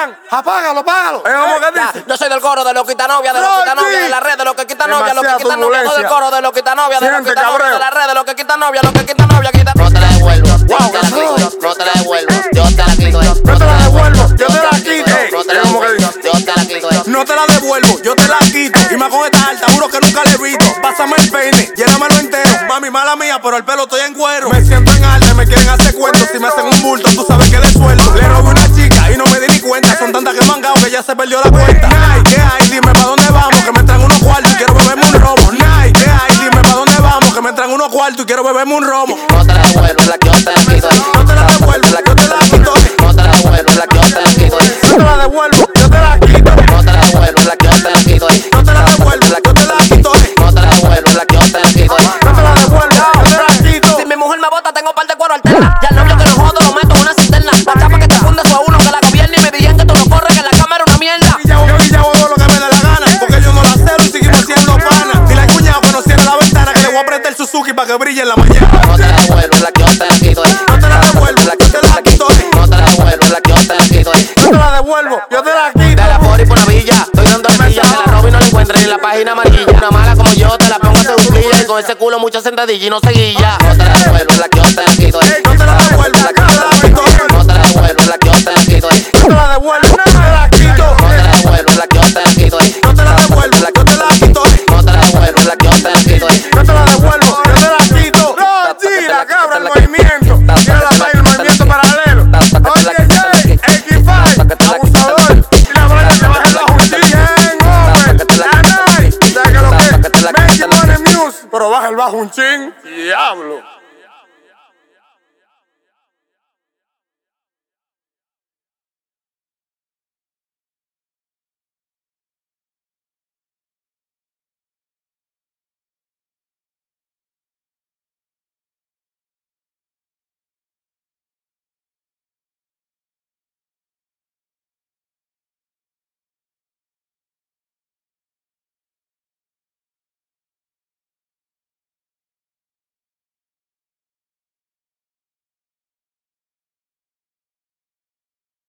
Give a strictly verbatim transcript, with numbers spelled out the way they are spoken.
Fran, apágalo, apágalo. Eh, ¿Cómo que dice? Yo soy del coro de los quitanovia, de los Rocky. quitanovia, de la red, de los que quitan novia, los que Demasiada quitan novia, todo del turbulencia. coro de los quitanovia, de los Siente, quitanovia, cabrón. de la red, de los que quitan novia, los que quitan novia, quitan. No te la devuelvo, yo Wow, te la no. quito, no te la devuelvo, yo te la quito, No te la devuelvo, yo te la quito. no te la ¿Cómo que devuelvo, dice? yo te la quito. No te la devuelvo, yo te la quito. Y más con esta alta, juro que nunca le he visto. Pásame el peine, llénamelo entero. Mami, mala mía, pero el pelo estoy en cuero. Me siento en arte, me quieren hacer cuentos. Si me hacen un bulto, tú sabes que le suelto. Le robé una chica y no me di ni cuenta. Son tantas que me han gao que ya se perdió la cuenta. Nay, ¿qué hay? Dime pa' dónde vamos, que me traen unos cuartos y quiero beberme un romo. Nay, ¿qué hay? Dime pa' dónde vamos, que me traen unos cuartos y quiero beberme un romo. No te la devuelvo, la que yo te la quito. No te la devuelvo, la que yo te la quito. No te la devuelvo, la que yo te la quito. No te la devuelvo, yo te la quito. No te la devuelvo, la que yo te la quito. No te la devuelvo, la que yo te la quito. No te la devuelvo, la que yo te la quito. No te la devuelvo, yo te la quito. Si mi mujer me bota, tengo par de cuero alterna. Ya el novio que lo jodo lo meto en una cisterna. La chapa que te funde fue uno que la gobierna y me dijeron que tú no corres, que la cámara es una mierda. Y ya yo y ya hago lo que me dé la gana, porque yo no la celo y seguimos siendo panas. Dile al cuñado que no cierre la ventana, que le voy a apretar el Suzuki para que brille en la mañana. No te la devuelvo, la que yo te la quito. No te la devuelvo, la que yo te la quito. No te la devuelvo, la que yo te la quito. No te la devuelvo, yo te la quito. De la Fori por la villa, estoy dando milla. Que la robo y no la encuentre ni en la página amarilla. Una mala como yo, te la pongo a hacer un plilla. Y con ese culo mucha sentadilla y no seguilla. No te la devuelvo, la que yo te la quito. No te la devuelvo, la que yo te la